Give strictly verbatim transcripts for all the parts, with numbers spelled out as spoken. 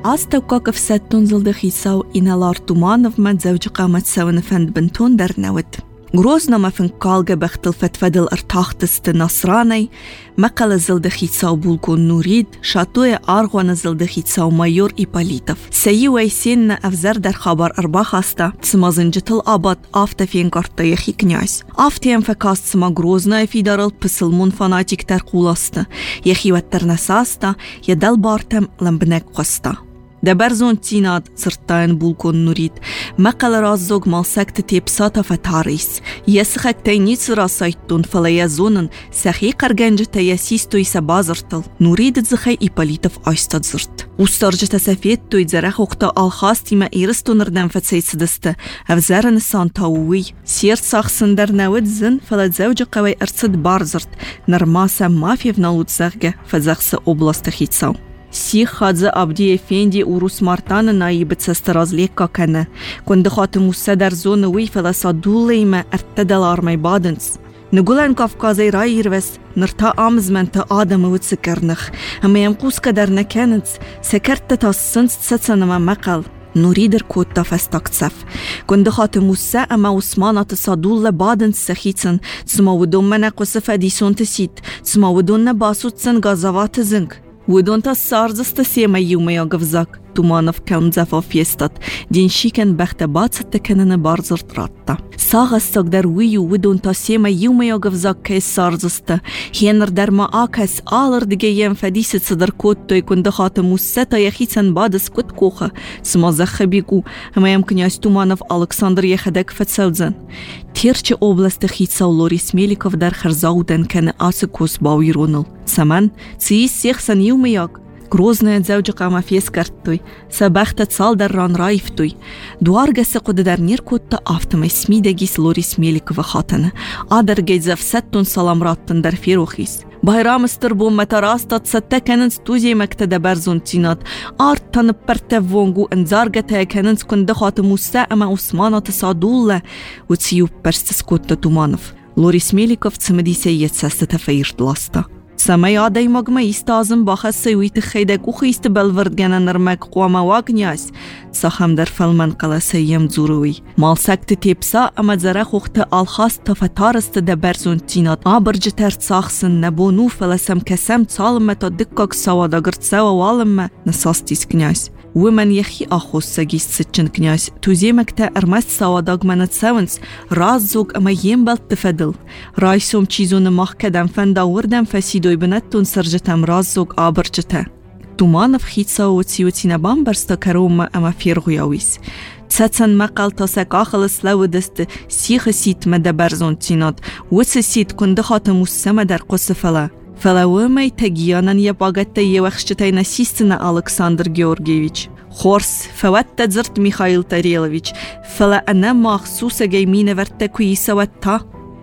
Asta وكاكف ساتون زلد خيساو إنا لار تومانف ما تزوج قامت ساون فند بنتون در نود. غروزنا ما فن قالجة بختلفت فدل ارتاختست نصراني مقال زلد خيساو بولكون نوريد شاتوية أرغوان زلد خيساو مايور إيباليتف سيي ويسين أفزر در خبر أربا خاستا تسمازنجتل آباد آفتا فين قرطة يخي كنياس آفتين فكاست سما غروزنا يفيدارل پسلمون فاناتيك تر قولاستا يخي وتر نساستا يدل بارتم لنبنك قستا دبرزون تيناد سرطان بولكون نوريد مقال رازوغ مالسكت تيبساتا فتاريس يسخك تينيس راسايتون فلا يزونن سخي قرغنج تيسيستو يسبازرتل نوريد تزخي إيباليتف آيستاد زرت وسترجة سفيتو يتزرخ وقتا آلخاستي ما إيرستو نردن فتسي سدسته أفزارن سانتاوي سيرت ساخسن در نود زن فلا تزوج قوي ارصد بارزرت نرماسا مافيا فنالوت زغجة فزغس أوبلاست خيتساو سيخ خادزة أبدي إفندي وروس مارتان نايبت سسترازليكا كنا كند خاتمو سدر زونوي فلا صدولي ما ارتدل آرمي بادنس نقولن كافكازي رايروس نرتا آمز من تا آدم وتسكرنخ اما يمقوس كدر نكانت سكرت تاسنس تسسن ما مقل نريدر كوتا فستاكتسف كند خاتمو سا اما وسمانا تصادول بادن سخيتن تسما ودون منا قصفة ديسون تسيت تسما ودون نباسو تسن غازوات زنك ودون تسارزست سيما يوم يغفزاك تومانف كم زفا فيستات دين شيكن بخت باتست تكنن بارزرت راتا ساغستاك در ويو ودون تسيما يوم يغفزاك كي سارزست هينر در ما آكس آلر دگيين فديست صدر كوتو يكون دخات موستا يخيسن بادس كت كوخة سما زخبيكو هما يمكن ياس تومانف ألكسندر يخدك فتسوزن تيرچ اوبلاست خيتساو لوريس ميليكوف در خرزاودن كان آسكوس باويرونل سمن سيس سيخسن يوم يغ Грозная зәуджіға мафес карттуй, сабахтат сал дар ран райфтуй. Дуаргасы қуды дар нер көтті автомай смидегис Лорис Меликова хатаны. Адар гейзав сәттун саламраттын дар ферухис. Байрамыстыр бұл мәтарастат сәтті кәнін студия мәктәді бәрзун тинат. Арт танып пәртәв вонгу әнзарға тәкәнін скүнді хаты Муса әмә Усманаты садулла. Үтсиюп пәрстіс көтті Туманов. Лорис Меликов цымыдисе етсәсті тәфәйірд ласта. سمای آدای مگم ایستازم باخسته ویت خیده کوخیست بلورد گنن نرمک قوام واقنیاس سخم در فلمن قلاسه یم زوروی مال سکت تیپسا اما زره خوخت آلخاست تفتارست دبرزون تینات آبرج ترد ساخسن نبونو فلسم کسم تسالم تا دکاک سوادا گرد سوا والم نساستیس کنیاس ومن يخي أخوص سجيست ستشن كنياس توزيمك تا أرمست سواداق منت ساونس راز زوج أما ينبال تفدل رايسوم چيزون مخ كدم فندا وردم فسيدوي بنتون سرجتم راز زوج آبرجتا تومانف خيتسا وتسيوتي نبام برستا كروم أما فيرغياويس تساتسن مقال تاسك آخلص لو دست سيخ سيت مدى برزون تينات وتس سيت كندخات مسمى در قصفلا فلو ما يتجيانا يباغت يوخشتاي نسيستنا ألكسندر جيورجيفيتش خورس فوت تزرت ميخائيل تاريلوفيتش فلا أنا مخصوصة جايمين ورتكوي سوتا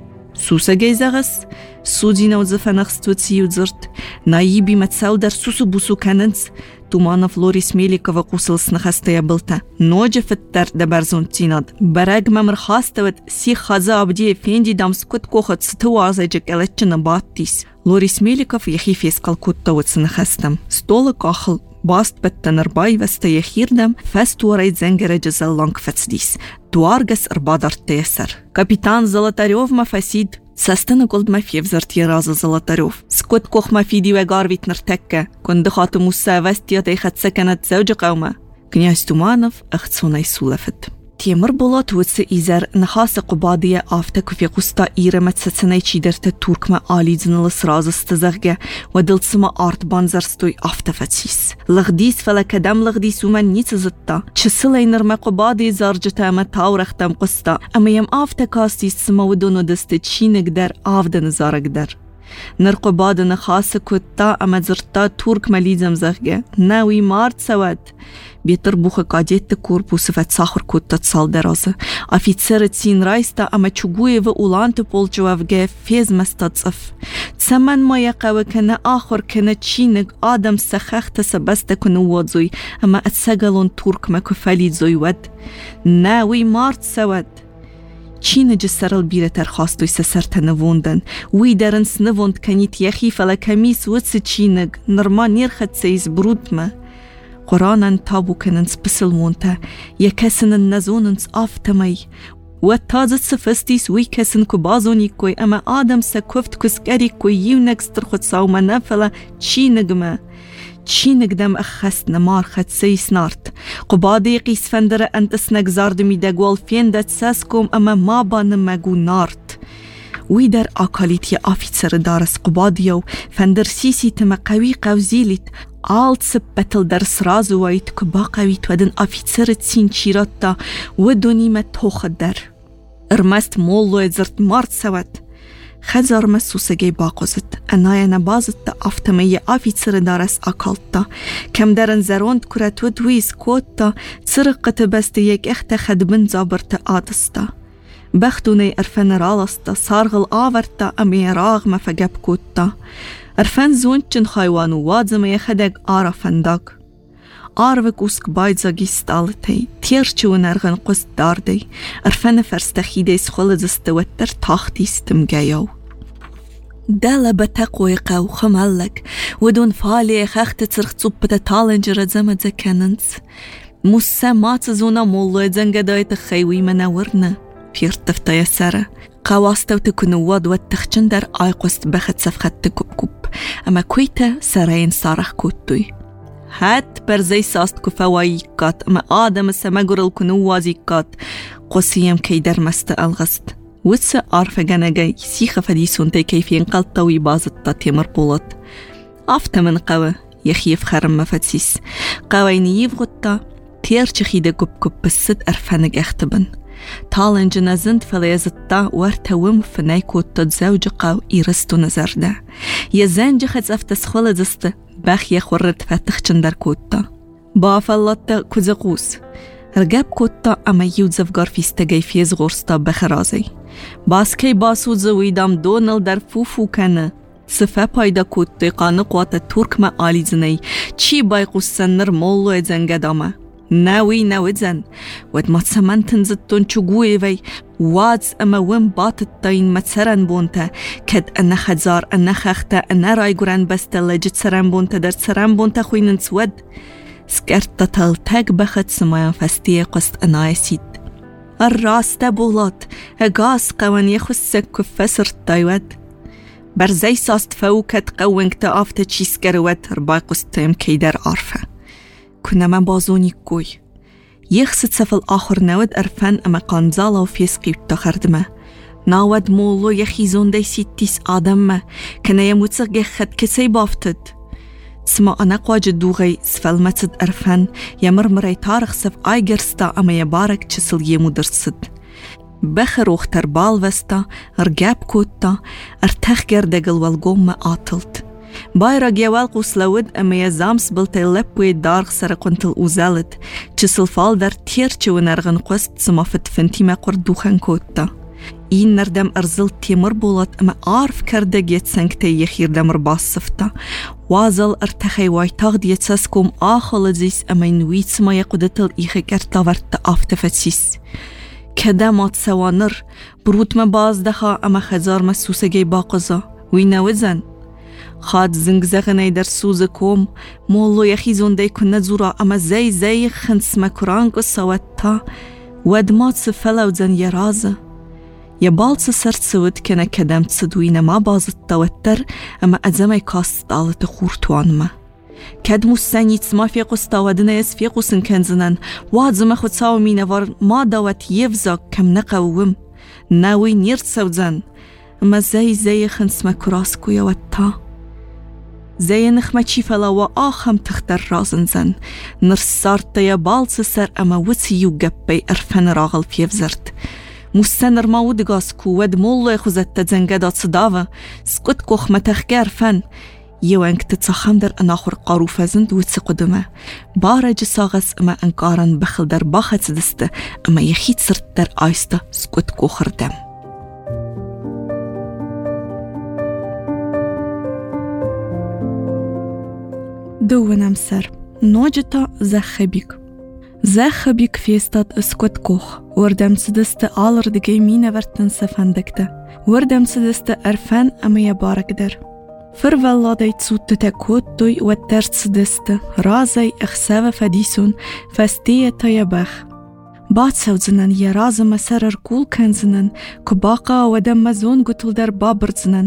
سوسة جايزغس سودينا وزفنخستوتسي وزرت نايبي متساو در سوسو بوسو كاننس تومانف لوريس ميليكوفا قوسلس نخستا يبلتا نوجه فتر دبرزون تيناد براغ ممر خاستوت سي خازا عبدي فيندي دامس كت كوخت ستوازا جك الاتشن باتيس لوريس ميليكوف يخي فيسقال كوتا نخستم ستولك آخل باست بتنر باي وستا يخيردم فست وريد زنجر جزل لانك فتسديس دوارغس اربادر تيسر كابيتان زلاتاريوف مفاسيد سستنا قلت ما في فزرت يرازا زلاتاريوف سكوت كوخ ما في دي وغارويت نرتكة كنت خاطو موسى وستيا تيخت سكنت زوج قومة كنياس تومانف اختصونا يسولفت تيمر بولات وتس إيزر نخاس قبادية آفتك في قسطا إيرمت ستسناي چيدرت توركما آلي زنلس راز استزغجة ودلسما آرت بانزرستوي آفتفتسيس لغديس فلا كدام لغديس ومن نيت زتا چسلي نرمى قبادي زارجتا ما تاورختم قسطا اما يم آفتكاستيس سما ودونو دست چينك در آفدن زارك در نرقباد نخاس كتا اما زرتا تورك مليزم زغجة ناوي مارت سواد بيتر بوخ قاديت كوربوس فتساخر كتا تصال درازة أفيتسر تسين رايستا اما چوغوي و اولانت بولجوا وغا فيز مستاتصف تسمن ما يقوى كنا آخر كنا چينك آدم سخخت سبست كنو وادزوي اما اتساقلون تورك مكو فاليد زوي ود ناوي مارت سواد چین جسرال بیره ترخواستوی سسرت نووندن وی درنس نووند کنیت یخی فلا کمیس وچ چینگ نرما نرخت سیز برود ما قرآنن تابو کننس بسلمونتا یکسن نزوننس آفتمی و تازت سفستیس وی کسن که بازونی کوی اما آدم سکفت کسکری کوی یو نکستر خود ساوما نفلا چی نگمه چی نگدم اخست نمار خد سیس نارت قبادی قیس فندر انتس نگزاردمی دگوال فیندت ساسکوم اما ما بانم مگو نارت وی در آکالیتی آفیتسر دارس قبادیو فندر سیسی تم قوی قوزیلیت آلت سبتل در سرازو وایت که با قویت ودن آفیتسر تسین چیرات دا و دونیمت توخد در ارمست مولو ازرت مارت سوت خزار مسوسگی باقوزت انای نبازت دا آفتمی آفیتسر دارس آکالت دا کم درن زروند کرت و دویز کود دا سرقت بست یک اخت خدبن زابرت آدستا بختوني أرفن رالستا صارغل آورتا أمي راغ ما فجاب كوتا أرفن زونچن خايوانو وادزم يخدق آرا فندق آروك وسك بايدزا جيستالتي تيرچو نرغن قست داردي أرفن فرستخيدي سخول زستوتر تاختي ستمجيو دالا بتقوي قو خمالك ودون فالي خخت ترخ صوبتا تالنجر زمد زكننس موسى مات زونا مولو زنگداي تخيوي منورنا بيرتفتا يسارة قواستو تكونو واد واتخشن در آيقوست بخت سفخت تكوب اما كويتا سارين صارخ كوتوي هات برزي ساست كفوايكات اما آدم سمجر الكنو وازيكات قصيم كي در مست الغست وتس عارفة جنجي سيخة فديسون تي كيفين قلطوي بازتا تيمر بولت عفت من قوة يخيف خرم مفتسيس قويني يفغطا تيرچ خيدة كوب كوب بسد أرفنج اختبن تالنج نزند فليزتا ورتوم فنايكو تتزوج قاو إيرستو نزرده يزنج خز افتسخول زست بخ يخورت فتخشن در كوتا بافلتا كوزقوس رجاب كوتا اما يوزفگار فيستگي فيز غورستا بخرازي باسكي باسو زويدام دونل در فوفو کنه صفه پایدا کوتی قانق وات ترک ما آلی زنی چی بایقو سنر مولو ازنگدامه ناوي ناوزن ود ما تسمنتن زدتون چوگوی وی وادز اما وم باتت تاين متسرن بونتا كد انا خزار انا خختا انا راي گران بستا لجت سرن بونتا در سرن بونتا خوينن سود سكرت تل تاق بخت سمايان فستيه قست انا يسيد الراستا بولات اغاس قوان يخسك كفسر تايود برزي ساست فوكت قوانك تافتا چيس گروت رباي قستيم كيدر عارفه كنا ما بازوني كوي يخصد سفل آخر نود أرفن أما قانزالا وفيس قيبتا خردمه ناود مولو يخيزون دي سيتيس آدمه كنا يموتسق يخد كسي بافتد سما أنا قواج دوغي سفل متد أرفن يمرمري تارخ سف آي گرستا أما يبارك چسل يمو درسد بخر اختر بال وستا رجاب كوتا ارتخ گردگل والقوم ما آتلت بايرا جوال قوسلود اما يزامس بلتي لبوي دارغ سرقنتل اوزالت چسل فال در تيرچه و نرغن قوست سمافت فنتي ما قردوخن كوتا این نردم ارزل تيمر بولات اما عارف کرده گيت سنگتي يخير دمر باس صفتا وازل ارتخي وايتاغ ديت ساسكوم آخل زيس اما ينويت سما يقودتل ايخي کرتا ورت آفتفتسيس كده مات سوانر برود ما باز دخا اما خزار مسوسگي باقزا وينوزن خاد زنگ زغنی در سوز کوم مولو یخی زنده کنه زورا اما زی زی خنس مکرانگ و سوتا ودمات سفلا و زن یرازه یبالت سرد سود کنه کدمت سدوینه ما بازت توتر اما ازمه کاست دالت خورتوان ما کدمو سنیت ما فیقو ستاودنه از فیقو سنکنزنن وادزمه خود ساو مینوار ما داوت یفزا کم نقوم ناوی نیرد سوزن اما زی زی خنس مکراس کویا وتا زي نخمة شيفلا وآخم تختر رازنزن نرسارت يا بالس سر أما وسيو جبي أرفن راغل فيفزرت مستنر ما ودقاسكو ود مولو يخوزت تزنجدات صدافة سكت كوخ متخجر فن يوانك تتصخم در أناخر قاروفة زند وتسقدمه بارج ساغس أما أنكارن بخل در باخت سدسته أما يخيت سرت در آيسته سكت كوخر دم دوونم سر نوجتا زخبيك زخبيك فيستات اسكوت كوخ وردم سدست آلر دقي مينة ورتن سفندكتا وردم سدست أرفان أما يبارك در Förvällade zutte kottoi och tertsdeste, razai اخسava fadison, fastie tayabach. Batsaudzenen ja razama sarar kulkenzenen, kubaqa ودم زون قتل در بابرزنن.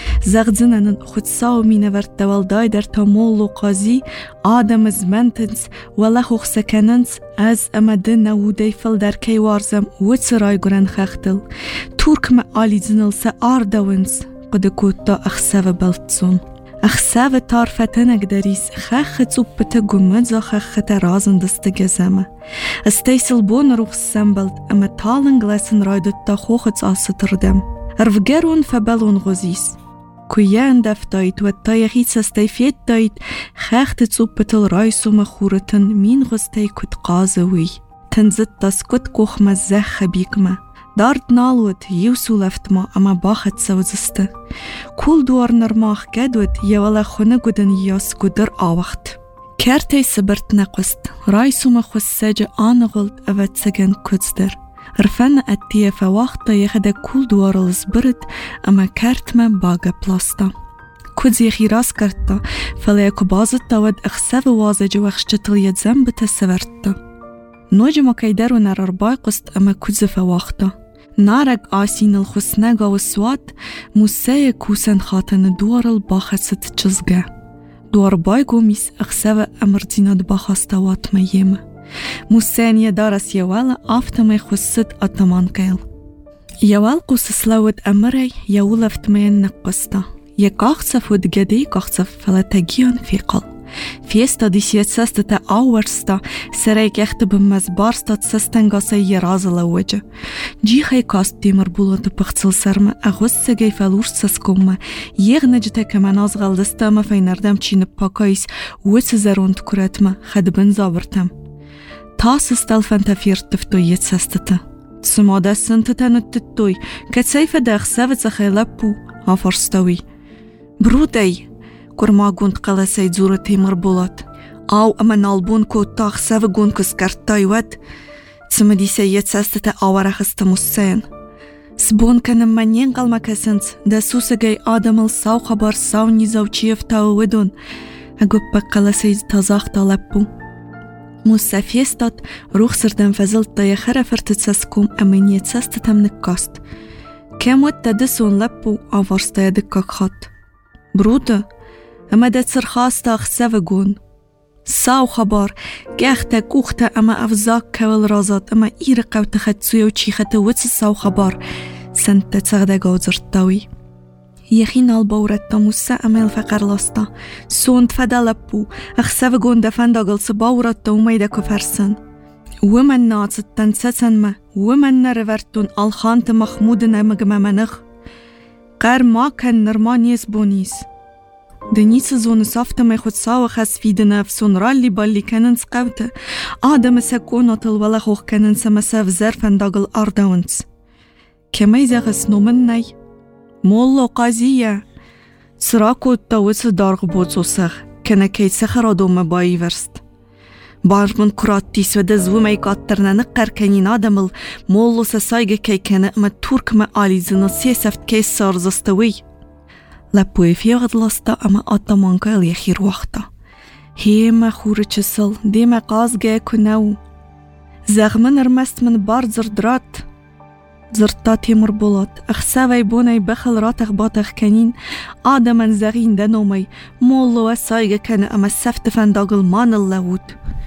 زغزنن خدساو مینورد دوالدای در تامول و قازی آدم زمنتنس ولا خوخ سکننس از امده نودی فل در کی وارزم و سرای گرن خختل تورک ما آلی زنل سا آردوانس قد کوتا اخساو بلتزون اخساو تارفتنک دریس خخ زوبتا گمدزا خخ ترازن دست گزمه استیسل بون روخ سنبلد اما تالن گلسن رایدت تا خوخت آستردم ارفگرون فبلون غزیس کویان دفتایت و تایخی سستیفیت دایت خخت زوبتل رایسو مخورتن مین غزتی کت قازوی تنزد تاس کت کوخ مزه خبیکمه دارد نالود یوسو لفت ما اما باخت سوزسته کول دوار نرماخ گدود یوالا خونه گودن یاس گودر آوخت کرتی سبرت نقست رایسو مخوز سج آنغلد اوت سگن کدزدر رفن اتیه فواختا یخده کول دوار الزبرد اما کرت من باگه پلاستا کدز یخی راس کرتا فلیکو بازد تاود اخسو وازج و اخشتل ید زنبت سورتا نوج مکیدر و نرار بای قست اما کدز فواختا نارگ آسین الخسنگا و سواد موسیه کوسن خاتن دوار الباخت ست چزگه دوار بای گومیس اخسو امرزیناد باخستا وات میمه موسیه دارس یوالا آفتمه خست اتمان کیل یوال قوس سلاود امره یولفت مین نقستا یک آخصف ود گدی آخصف فلتگیان فیقل فیستا دیسیت سستا آورستا سریک اختب مزبارستا سستنگاسا یرازل وجه جی خی کاست دیمر بولوت پخصل سرمه اغوز سگی فلورس سسکومه یغ نجته که من از غلدستا ما فینردم چین پاکایس وچ زروند کرتمه خدبن زابرتم تاس استلفن تفیر تفتویت سستتا سماده سنتتا نتتوی که سیف داخ سوت خیلپو آفرستوی برودی کرما گوند قلسی زور تیمر بولات او اما نالبون کو تاخ سو گوند کس کرتای ود سمدی سیت سستتا آورخست موسین سبون کنم منین قلما کسنس ده سوسگی آدمل ساو خبر ساو نیزاو چیف تاو ودون اگو پا قلسی تازاخ تالپو موسى فيستات روح سردن فزلت يخرا فرتت سسكوم امنيت سستتم نكاست كم وات تدسون لبو آورستا يدكا خط برودة اما دات سرخاستا اخسافقون ساو خبار گاختا كوختا اما افزاك كوال رازات اما ايرقا وتخدسويا وچيختا وتس ساو خبار سنتا تسغدا غوزرتاوي يخين البورتا موسى اميل فقر لاستا سوند فدلبو اخسف گون دفن داغل سباورتا وميدا كفرسن ومن ناصت تنسسن ما ومن نرورتون الخانت محمود نمگم منخ قر ما كان نرمان يسبونيس دنيس زون صافت ما يخد ساو خس في دنفسون رالي بالي كانن سقوتا آدم سكونة الولا خوخ كانن سمساف زرفن داغل اردونس كما يزغس نومن مولو قازیه سراکو تاویس دارغ بوچو سخ کنه که سخرا دوم بایی ورست بارمون کرات تیس و دزو میکات ترنه نقر کنین آدمل مولو سسایگه که کنه اما تورک ما آلی زنو سی سفت که سارزستوی لپوی فیغد لستا اما آتامان که الیخیر وقتا هیما خور چسل دیما قازگه کنو زغمن ارمست من بار زردرات زرتا تیمر بولات اخساوی بونای بخل راتخ باتخ کنین آدمن زغین دنومی مولو و سایگه کنه اما سفت فنداغل مانل لود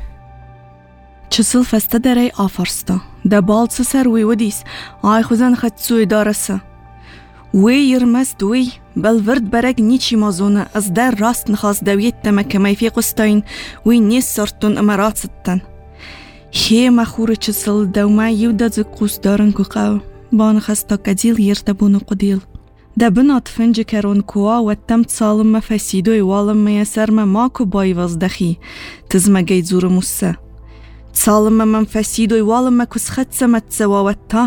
چسل فسته دره آفرستا ده بالت سر وی ودیس آی خوزن خدسوی دارسه وی یرمست وی بل ورد برگ نیچی مازونه از در راست نخواست دویت تمکه میفی قستاین وی نیست سرطون امارات ستن هی مخور چسل دوما یودا زقوس دارن که قو بان خستا کدیل یرده بونو قدیل ده بنات فنج کرون کوا و تمت سالم مفسیدوی والم میسر ماکو بای وزدخی تزمه گی زور موسه سالم منفسیدوی والم مکس خدسه متسوا و تا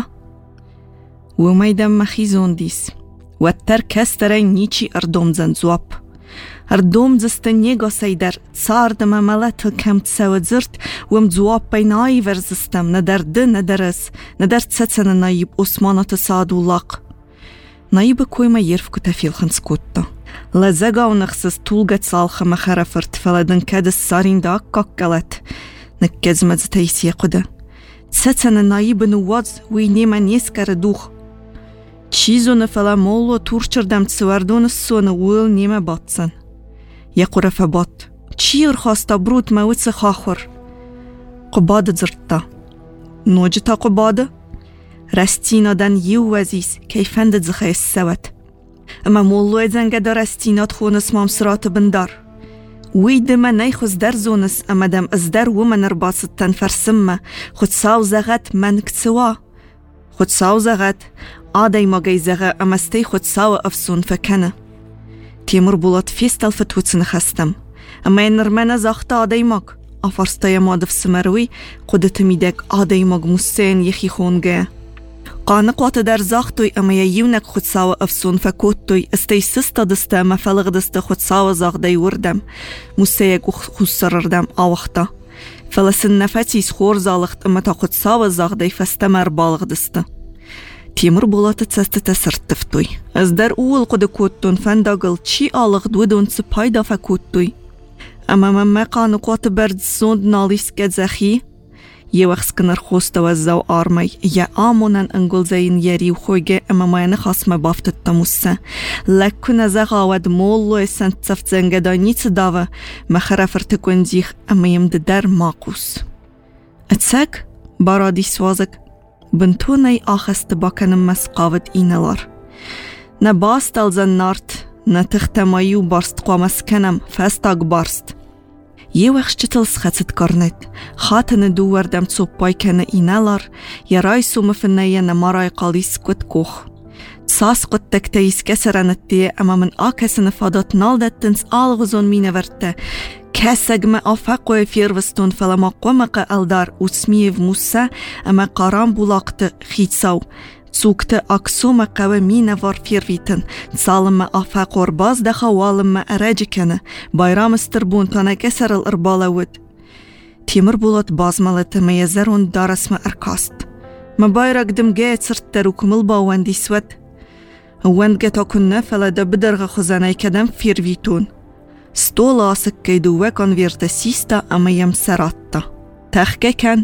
و میدم مخیزون دیس و تر کستره نیچی اردوم زن زواب اردوم زستنیگا سیدر سار دم ملت کم تسود زرت وم زواب بینایی ورزستم ندر ده ندرس ندر تسنن نایب عثمانات سادو لاق نایب کوی ما یرف کتفیل خنسکوتا Лазага унахсыз тулгат салха махарафырт фаладын кәді саринда каккалат. Наккезмаз тайсия қуда. Цацана наибын уаз уйнема нескары дух. Чизоны фала молло турчырдам цвардоны соны уйл неме батсан. Яқура фабат. Чир хаста брут мауцы хахвар. Қубады зыртта. Ножи та қубады? Растинадан ю вазис кейфенді зخيس سوت. اما مولو ازنگه دا رستینات خونس مامسرات بندار. وید ما نیخوز در زونس اما دم از در ومن ارباست تنفرسم خود ساو زغت من کتسوا. خود ساو زغت آدای ما گی زغه اما ستی خود ساو افسون فکنه. تیمور بولات فیستل فتوتن خستم. اما این نرمنه زاخت آدای ماگ. آفرستای مادف سمروی قدت میدک آدای ماگ موسین یخی خونگه. قانق وات در زاختوی اما یونک خود ساو افسون فکوتوی استی سستا دسته ما فلغ دسته خود ساو زاغدای وردم موسیه گو خسرردم آوختا فلسن نفتیس خور زالخت اما تا خود ساو زاغدای فستمر بالغ دسته تیمور بولات تسته تسرت تفتوی از در اول قد کوتون فنداغل چی آلغ دودون سپایدا فکوتوی اما من ما قانق وات برد زوند نالیس گد زخی یه وقت کنار خوست و زو آرمی یا آمونن انگل زین یری و خویگه اما ماینه خاص مبافت تموسه لکن زغاود مولو سنت سفت زنگدا نیت داوه مخرفر تکون دیخ اما یم در ماقوس اتسک بارادی سوازک بنتو نی آخست باکنم مسقاود اینالار نباست الزن نارت نتختمایو بارست قوامس کنم فستاگ بارست یه وقت چطل سخصت کرند خاطن دو وردم صوبای کنه اینالار یا رای سوم فنیه نمارای قالیس کت کوخ ساس قد تکتیس کسرانتی اما من آکس نفادات نالدتنس آلغزون مینه ورته کسگ ما آفاقوی فیروستون فلما قومق الدار اسمیو موسه اما قارام بولاقت خیتساو سوکت اکسوم قوه مینه وار فیرویتن سالم آفاقور باز دخا والم اراج کنه بایرام استربون تانه کسر الارباله ود تیمر بولات باز مالت میزرون دارس ما ارکاست ما بایرق دم گیت سرت تروکمل باوندی سود وند گتا کنه فلده بدرغ خزانه کدم فیرویتون ستول آسک کیدو وکان ویرده سیستا اما یم سراتا تخکه کن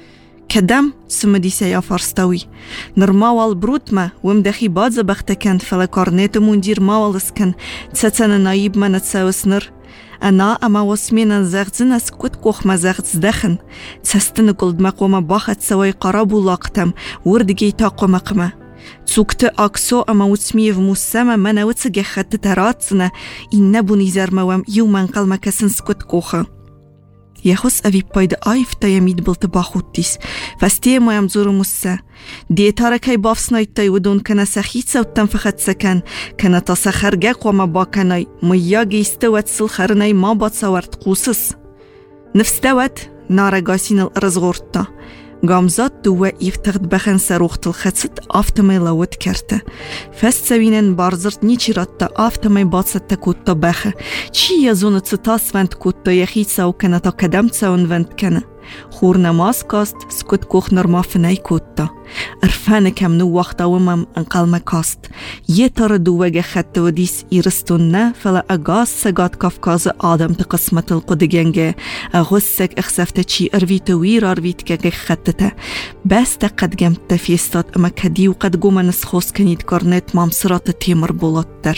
کدم سمدیسه یا فرستوی نرماوال بروت ما وم دخی باز بختکن فلا کارنیت موندیر ماوال اسکن تساتن نایب من تساوس نر انا اما واسمین زغزن از کت کوخ ما زغز دخن تستن قلد مقوم باخت سوای قرابو لاقتم وردگی تا قمقمه سوکت اکسو اما وسمیو موسما من وتسگه خط تراتسنه این نبونی زرموام یو من قلم کسن سکت کوخه یخوس اوی پاید آیف تا یمید بلت باخوتیس فستی مایم زور موسه دیتاره که بافسنای تای ودون کنه سخیت سوتن فخت سکن کنه تا سخرگه قوام با کنای میا گیسته ود سل خرنای ما باد سورد قوسس نفس دوت نارگاسین الارزغورتا گامزاد دوه ایفتغد بخن سروخت الخصد آفتمای لود کرده فست سوینن بارزرد نیچی رد تا آفتمای بادست تا کود تا بخه چی یزون تستاس وند کود تا یخید سو کنه تا کدم تسون وند کنه خور نماز کاست سکوت کوخ نرما فنای کود تا ارفان کم نو وقت اومم انقلم کاست یه تر دوه خط و دیس ایرستون نه فلا اگاز سگاد کافکاز آدم تا قسمت القدگنگه اغوز سگ اخسفته چی ارویت ویر ارویت که خطته بس تا قد گم تفیستاد اما کدی و قد گومن اسخوص کنید کرنت مامسرات تیمر بولاد در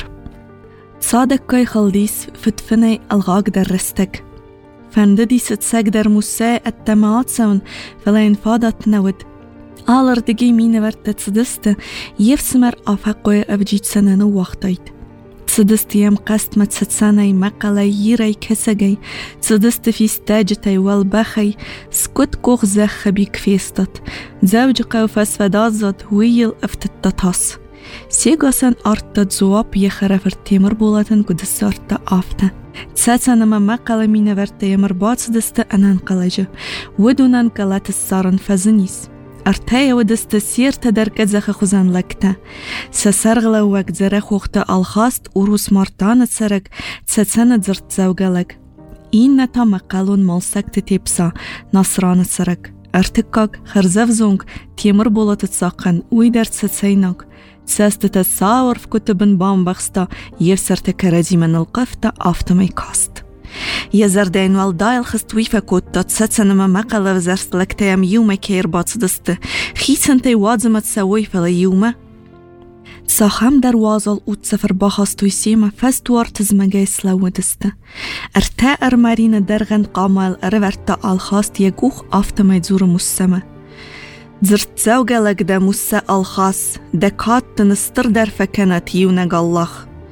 صادق کای خلدیس فتفنه الغاق در رستک فنددی ستسگ در موسى التماعات سون فلا انفادت نود آلر دگی مینه ورد تسدست یفسمر آفاقوی افجید سننو وقتاید تسدست یم قست مت ستسانای مقاله یرای کسگی تسدست فیستاجتای والبخی سکوت کوخ زخ بیک فیستت زوج قوفس ودازد ویل افتت تاس سیگاسن ارتد زواب یخرفر تیمر بولاتن کدس ارتا آفته تساتنما مقاله مینه ورد یمر باز دست انان قلجه ودونان قلات السارن فزنیس ارتای و دست سیر تدر کزخ خوزن لکته سسرغلا وقت زره خوخته الخاست اوروس مارتان سرگ تساتن زرد زوگلگ این نتا مقالون مالسکت تیپسا نصران سرگ ارتکاگ خرزف زونگ تیمر بولات تساقن وی در تساتسیناگ ساستة الساور في كتب بامبخستا يفسرت كردي من القفتة أفتمي كاست يزردين والدايل خستويفة كوتا تساتسنما مقالة وزرست لكتايم يومي كير باتسدست خيسنتي وادزمت سويفة ليومة ساخم در وازل اوت سفر باخستوی سیما فستوار تزمگه سلو دسته ارتا ارمارین درغن قامال ارورتا الخاست یگوخ آفتمای زور مسمه زرت زوجة لقدا مسا الخاص دكات تنستر در فكانت يونق الله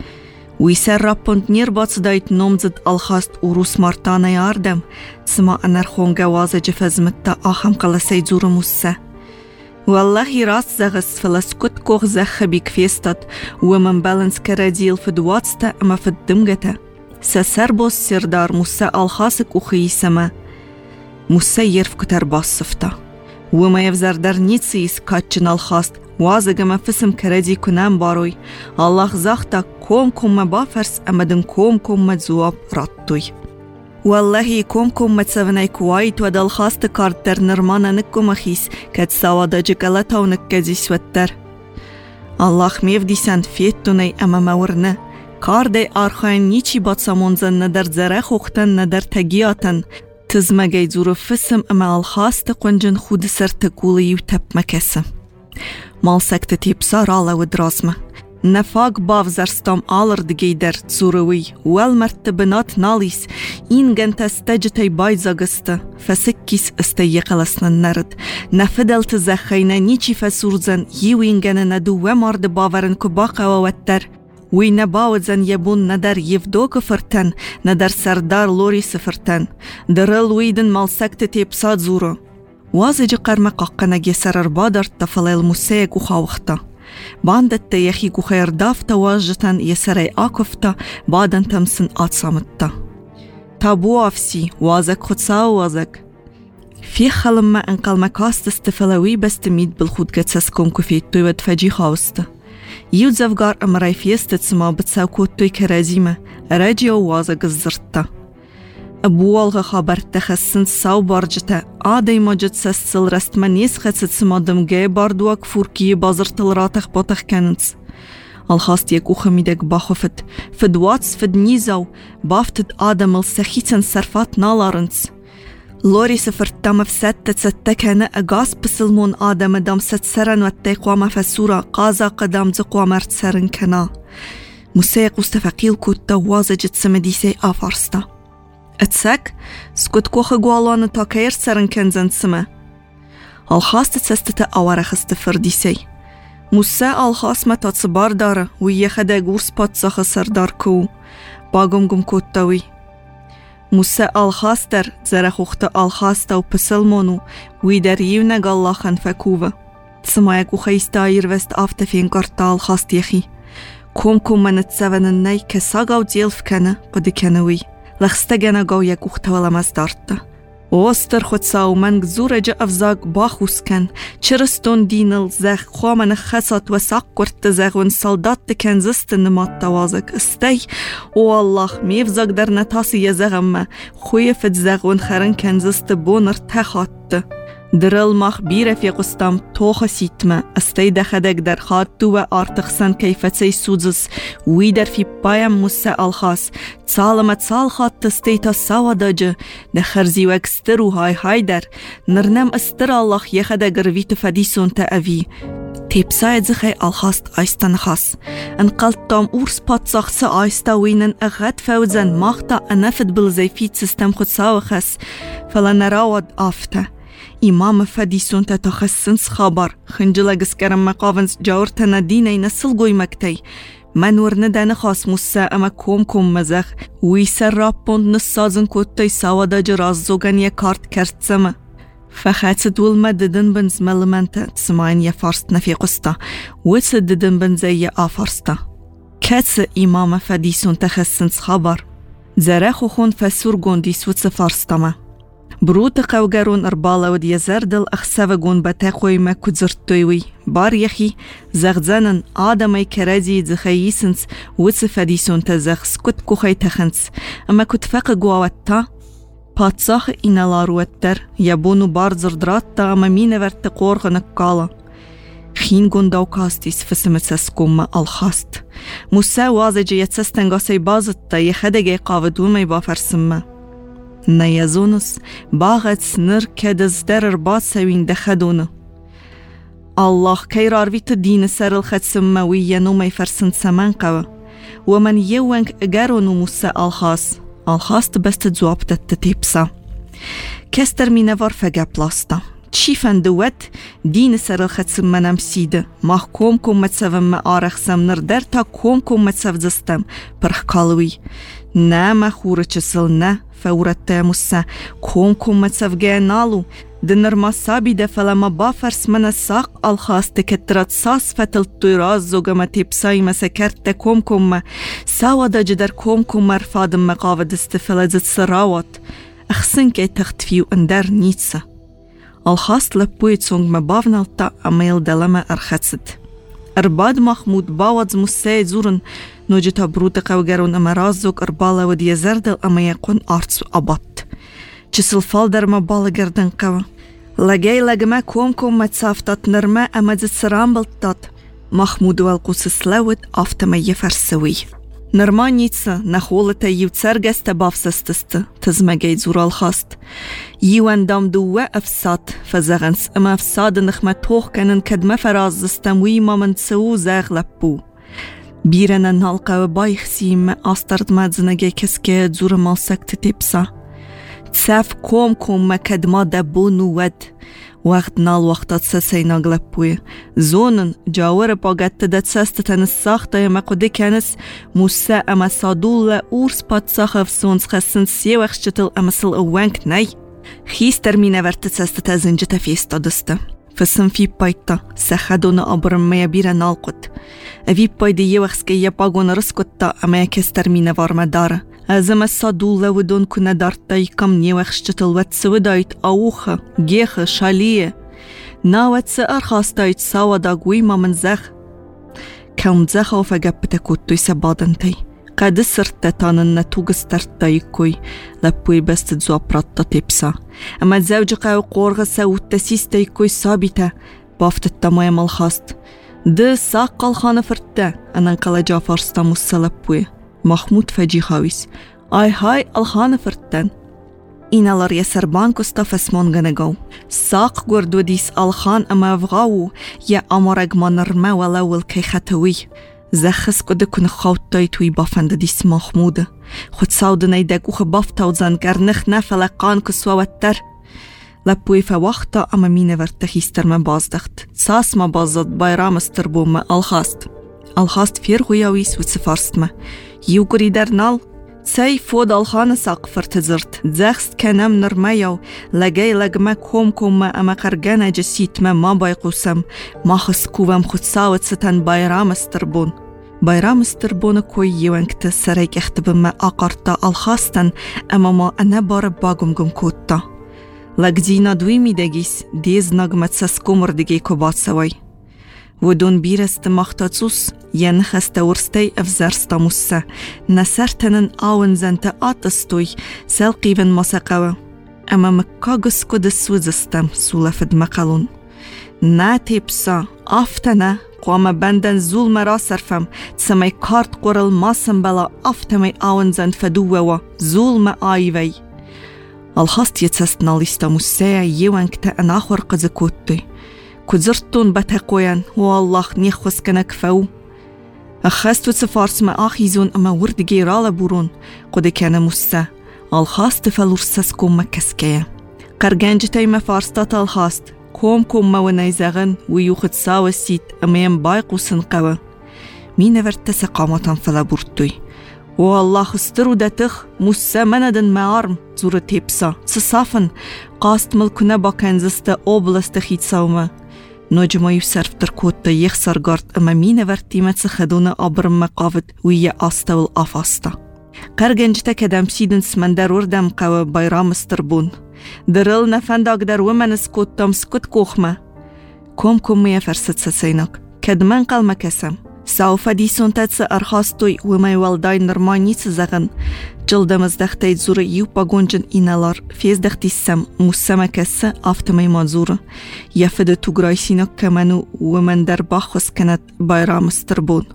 ويسر رابونت نيرباط دايت نومزد الخاست وروس مارتانا ياردم سما انرخون جوازة جفزمتا آخم قلسي زور مسا والله راس زغس فلسكت كوخ زخ بيك فيستات ومن بالانس كراديل في دواتستا اما في الدمجتا سسربوس سردار مسا الخاسك وخي سما مسا يرف كتر باصفتا وما يفزر در نيتسيس كاتشن الخاست وازقما فسم كرادي كنام باروي الله زاختا كوم كوم ما بافرس امدن كوم كوم ما زواب راتوي والله كوم كوم ما تسافناي كوايت ودا الخاست كارت در نرمانا نكو مخيس كاد ساوادا جغلتا ونكادي سوتر الله ميفدي سان فيتوني اما مورنا كاردي ارخاين نيچي باتسامونزن ندر زرخ وختن ندر تگياتن تزمگي زورو فسم اما الخاست قنجن خود سر تقولي وتب مكسم مال سكت تيبسا رالا ودراسمه نفاق باف زرستام آلر دگي در زوروي والمرتبنات ناليس إنغن تستجتي بايزاقستا فسكيس استيقلسنا النرد نفدل تزخينا نيچي فسورزن يوينغن ندو ومارد باورن كباقا ووتر وينباوزن يبون ندر يفدوك فرتن ندر سردار لوري سفرتن درل ويدن مال سكت تيبسا زورو وازج قرمقاقنا جسرر بادر تفليل مسيق وخاوختا باندت يخيكو خير دافتا واجتن يسري آكفتا بعدن تمسن آتسامتا تابو أفسي وازك خدساو وازك في خلما انقل مكاست استفلوي بستميد بالخود قتسسكم كفيت توي ودفجي خاوستا يود زفقار امراي فيست تسما بتساوكوت توي كرازيمة راجيو وازك الزرطة أبوالغ خبر تخسن ساو بارجتا آداي ماجد سسل رست من يسخت تسما دمجي باردواك فوركي بازر تلراتخ باتخ كانتس الخاست يكو خميدك باخفت فدواتس فدنيزاو بافتد آدم السخيتن سرفات نالارنس لوري سفر تام فسات تتكهنا أقاس بسلمون آدم دام ست سرن واتيقوام فسورا قازا قدام زقوا مرت سرن كنا مسيق استفقيل كوتا وازجت سمديسي آفارستا اتساك سكوت كوخ قوالان تاكير سرن كنزن سما الخاص تتسستتا اوارخ استفرديسي موسى الخاص ما تتصبار داره ويخدا قورس باتساخ سردار كو باقم قم كوتاوي موسى الخاص در زرخ اخت الخاص تاو پسلمونو ويدر يونق الله خن فكوبا تسمايك وخيستا يروست آفتفين قرطا الخاص يخي كوم كوم من تسوان الناي كساقاو ديل فكنا قد كنوي لخستگنا گاو یک اختوال مزدارتا اوستر خود ساو من گزور جا افزاق باخوس کن چرستون دینل زخ خوامن خسات و ساقورت زخ ون سالدات تکن زست نمات توازک استی او الله میفزاق در نتاسی یزغم خوی فد زخ ون خرن کن زست بونر تخات درل مخ بیرفی قستم توخ سیتما استی دخدک در خات تو و آرتخسن کیفتسی سوزس وی در فی پایم موسى الخاص سالمت سال خات تستی تا سوا داجه دخرزی و اکسترو های های در نرنم استر الله یخدک رویت فدیسون تا اوی تيبسايد زخي الخاست ايستن خاص انقلت تام اورس باتساخ سا ايستا وينن اغاد فوزن ماختا انفد بالزيفيت سيستم خد ساو خس فلنراود آفتا إمام فديسون تتخصنس خبر خنجلق اسكرم مقاونس جاورتنا ديني نسل قوي مكتي منور ندان خاص موسى اما كوم كوم مزخ ويسر رابوند نسازن كوتي ساودا جراز زوغن يكارت كرتسما فخاتس دول ما ددن بنز ملمنتا تسمعين يا فارست نفي قستا وتس ددن بنزي آفارستا كاتس إمام فديسون تخصنس خبر زراخو خون فسور قونديس وتس فارستما بروت قوغرون اربالا ود يزردل اخسوغون بتاقوي ما كزرتوي بار يخي زغزانن آدمي كرازي زخيسنس وصفديسون تزخ سكت كوخي تخنس اما كتفاق قواتا باتساخ إنا لاروتر يبونو بار زردراتا اما مين ورت قورغ نقالا خين گنداو کاستیس فسمتس کوم الخاست موسا وازجی یتستنگاسی بازت تا یخدگی قاودومی بافرسمه نیازونس باغت سنر کدز در باز سوین دخدونه الله كيرار فيت دين سر الخد سماوية نومي فرسن سمان قوى ومن يوانك اجارو نموسى الخاص الخاص بس تزواب تتتيبسا كستر مينوار فقا بلاستا تشيفان دوات دين سر الخد سمانام سيدة ما كوم كوم متسفم ما آرخ سمنر در تا كوم كوم متسف زستم برخ قالوي نا ما خورة چسل نا فورتا موسى كوم كوم متسف جا نالو دنر ما سابيدة فلما بافرس من الساق الخاص تكترت ساس فتل طيراز زوغا ما تيبساي ما سكرت كوم كوم ما ساوا دا جدر كوم كوم مرفادم مقاود استفلزت سراوات اخسن كي تختفيو اندر نيتسا الخاص لبوي تسونغ ما بافنالتا اميل دلما ارخصت ارباد محمود باوز مساي زورن نوجتا بروتا قوغرون امراز زوغ اربالا ودي زردل اما يقون ارتس ابات چسل فال در ما بالا گردن قوا لگي لگما كوم كوم متسافتات نرما اما زد سرام بلتات محمود والقوس سلاود افتما يفرسوي نرما نيتسا نخولتا يو تسرگست بافسستست تزمگي زور الخاست يوان دام دوه افسات فزغنس اما افساد نخمة توخ كنن كدما فراز زستموي ما من تسو زاغ لبو بيرنا نالقا و بايخ سيم استرد مادزنگي كسكي زور مالسك تتبسا تساف كوم كوم ما كدما دبو نوود وقت نال وقتات سسينا غلبوي زونن جاور باقت دت سستتن الساخته يما قدي كانس موسى اما صادول اورس بات ساخف سونس خسن سي وخشتل امسل اوانك ناي خيس ترمينا ورت سستت زنجتا فيستا دستا فسن في بايتا سخدونا ابرم ما يبير نالقت افي بايدي يوخسكي يباغون رسكتا اما يكس ترمينا وارما داره ازم صادول ودون كنا دارتا يكم نيوخشتل واتس ودايت اوخه جيخ شاليه ناوت سأر خاستايت ساوا داقوي ما من زخ كوم زخو فقبتا كوتو يسبادنتي قد سرت تانن نتوغ سترتا يكوي لبوي بس تزو براتا تيبسا اما زوج قاو قورغ ساو تسيستا يكوي سابتا بافت التمايا مالخاست ده ساق الخانة فرتا انا انقل جافر ستاموس لبوي محمود فجي خاويس اي هاي الخانة فرتن اینالار یه سربان کستا فسمان گنگاو ساق گرد و دیس الخان اما افغاو یه امارگ ما نرمه ولول که خطوی زخص کده کن خوت دای توی بافند دیس محموده خود ساود نیدگ اوخ بافتاو زنگر نخ نفل قان کسوا وتر لبوی فوقتا اما مینه ورتخیستر من بازدخت ساس ما بازد بایرام استربو ما الخاست الخاست فیر غیاویس و سفارست ما یو گری در نال سي فود الخانة ساق فرتزرت زخست كنم نرميو لقاي لقما كوم كوم ما أما قرقانا جسيت ما ما بايقوسم ما خسكوهم خد ساوت ستن بايرام استربون بايرام استربون كوي يوانكت سريك اختب ما أقرتا الخاستن أما ما أنا بارب باقم قم كوتا لقدينا دوي ميداقيس ديز نغمت سسكومر ديگي كوبات سوي ودون بيرست مختاتوس ينخست ورستي افزرستا موسى نسرتنن آون زنت آتستوي سلقيفن مساقوا اما مكاقس قدس وزستم سولفد مقالون نا تيبسا افتنا قوام بندن زول مرا صرفم تسمي كارت قرل ماسم بلا افتمي آون زنت فدووا زول ما آيوي الخاست يتسستنا لستا موسى يوانكتا اناخور قزكوتي كزرتون بتقوين والله نيخوس كنك فو أخست وتسفارس ما آخيزون أما ورد جيرالة بورون قد كان موسى الخاست فلورسس كوم مكسكية قرقانجتي ما فارستات الخاست كوم كوم ما ونيزغن ويوخد ساوى السيت أما ينبايقو سنقوى مين ورتس قامتا فلا بورتوي والله خسترو داتخ موسى مندن معارم زورة تيبسا سصافن قاست ملكنا باكنزستا أوبلست خيت ساوما نجمه يسرف تركوت يخسر قارت اما مين ورتيمت سخدونا ابرم مقافت ويا استا والافاستا قرگنجتا كدام سيدن سمندر وردم قوى بايرام استربون درل نفنداق در ومن سكوت تام سكوت كوخما كوم كوم ميا فرست سسيناك كدمان قل مكسم سوف ديسون تاتس أرخاستوي وما يوالداي نرمانيس زغن جلدمز دختي زور يوبا گونجن إنالار فيز دختي السم مسمى كسة آفتمي مازورة يفد توغرايسينا كمانو ومن در باخوس كانت بايرام استربون